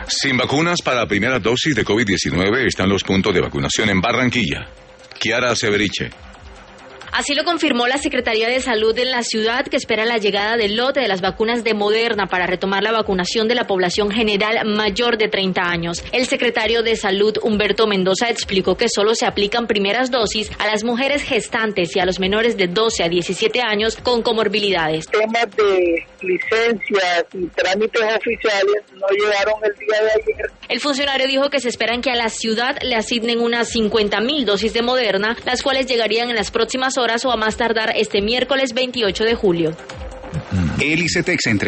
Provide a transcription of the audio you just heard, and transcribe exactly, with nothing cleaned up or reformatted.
Sin vacunas para la primera dosis de COVID diecinueve están los puntos de vacunación en Barranquilla. Kiara Severiche. Así lo confirmó la Secretaría de Salud en la ciudad, que espera la llegada del lote de las vacunas de Moderna para retomar la vacunación de la población general mayor de treinta años. El secretario de Salud, Humberto Mendoza, explicó que solo se aplican primeras dosis a las mujeres gestantes y a los menores de doce a diecisiete años con comorbilidades. Temas de licencias y trámites oficiales no llegaron el día de ayer. El funcionario dijo que se esperan que a la ciudad le asignen unas cincuenta mil dosis de Moderna, las cuales llegarían en las próximas horas o a más tardar este miércoles veintiocho de julio. El ICETEX entre